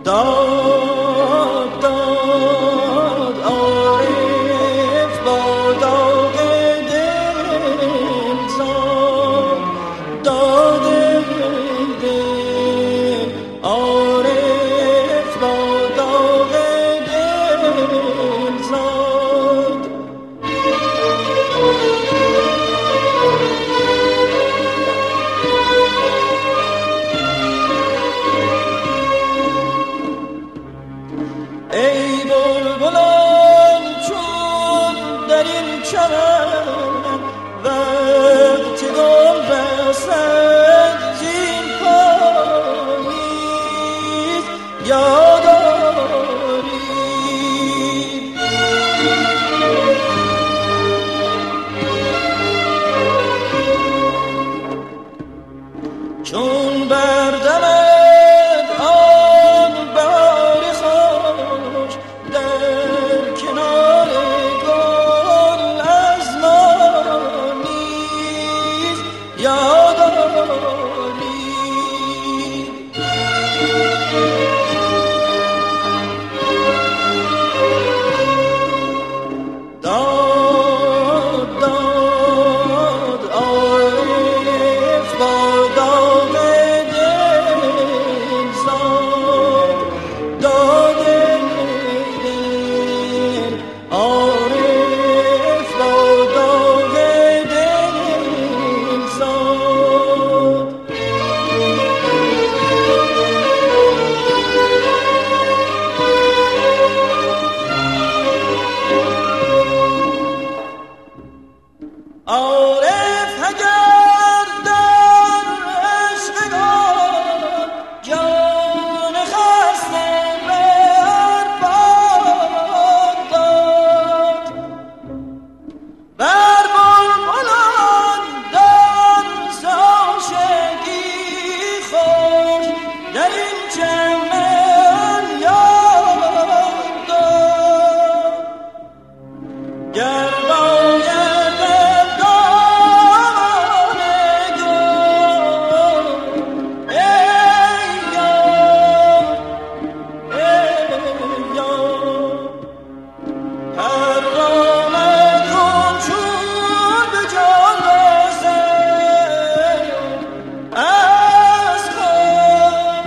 داد داد عارف با داغ دل زاد، داد دل عارف با داغ دل زاد. ای بلبلان چون در این چمن وقت گل رسد زین پاییز یاداری، چون بردمد آن بهار خوش در کنار گل از ما نیز یاداری. داد داد عارف با داغ دل زاد، داد دل عارف با داغ دل زاد. عارف اگر در عشق گل جان خسته برباد داد، بر بلبلان در عاشقی خوش در این چمن یاد داد. گر باید دامان گل ای یار حرامت کن چون به جان رسد از خود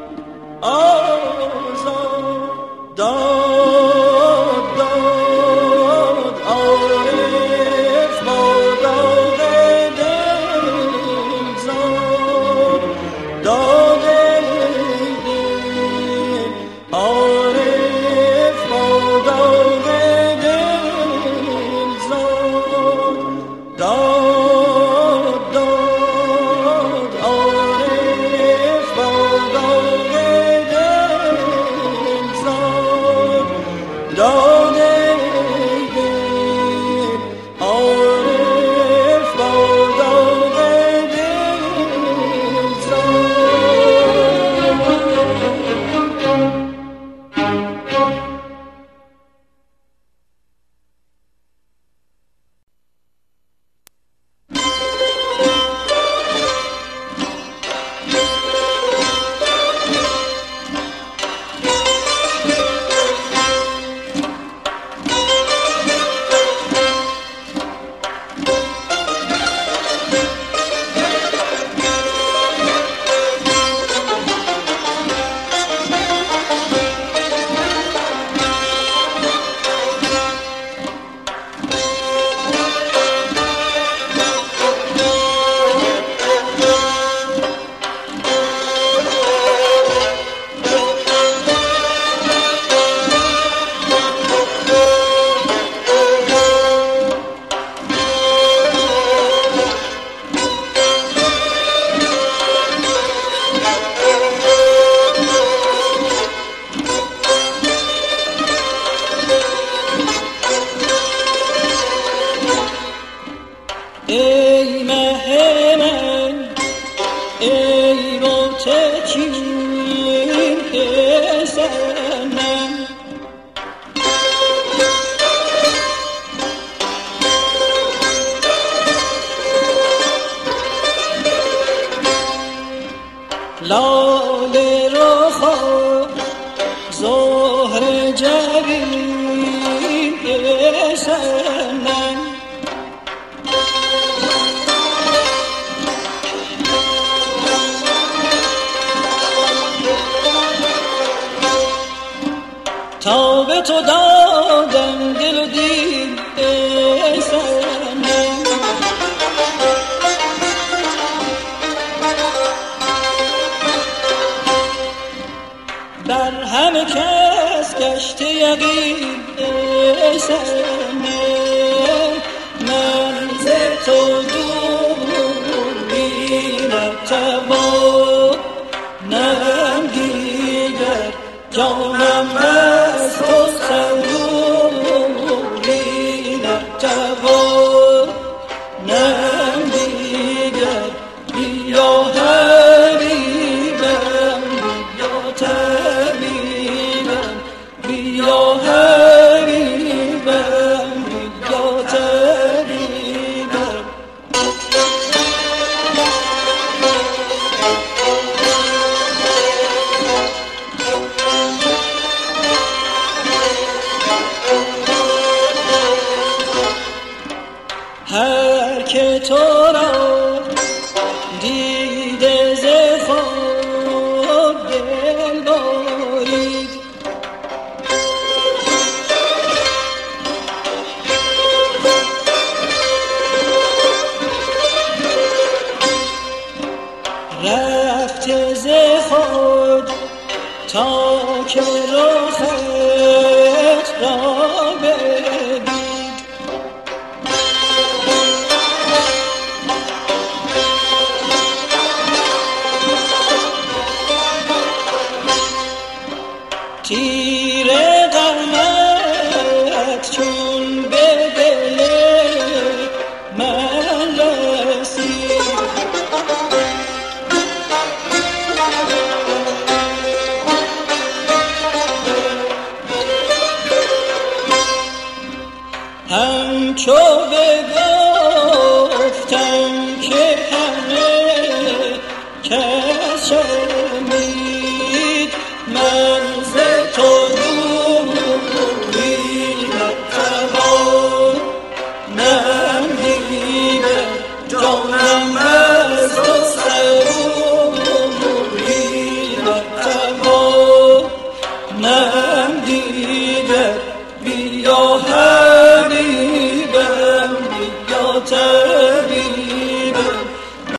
آزاد. داد داد عارف با داغ دل زاد، داد دل عارف با داغ دل زاد، داد داد عارف با داغ دل زاد، داد دل عارف با داغ دل زاد. ای مه من ای متکین پسرم، لاله رخا جبین سنن تا به تو دادم دل و دین سنن بر همه کس گشته یقین سنن من ز تو دوری نتوانم دیگر جانم از تو صبوری نتوانم دیگر بیا حبیبم بیا طبیبم بیا حبیبم بیا طبیبم هر که تو را دیده ز خواب دل برید رفته ز خود تا که رخت را بدید تیر غمت چون به دل من رسید همچو بگفتم که همه کس شنید من ز تو دوری نتوانم دیگر جانم از تو صبوری نتوانم دیگر بیا حبیبم بیا طبیبم